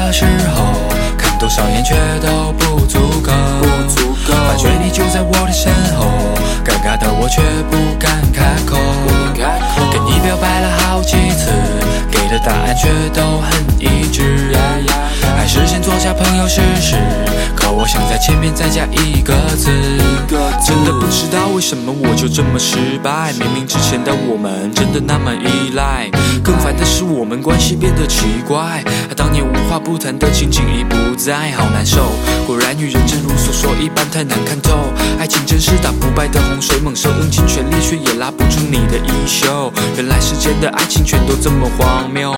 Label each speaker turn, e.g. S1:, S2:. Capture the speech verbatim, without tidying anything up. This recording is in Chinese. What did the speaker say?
S1: 的时候，看多少眼却都不足够。发觉你就在我的身后，尴尬的我却不敢开口。跟你表白了好几次，给的答案却都很一致。还是先做下朋友试试，可我想在前面再加一个字。真的不知道为什么我就这么失败，明明之前的我们真的那么依赖。更烦的是我们关系变得奇怪，当年无话不谈的情景已不在，好难受。果然女人正如所说一般太难看透，爱情真是打不败的洪水猛兽，用尽全力却也拉不住你的衣袖。原来世间的爱情全都这么荒谬。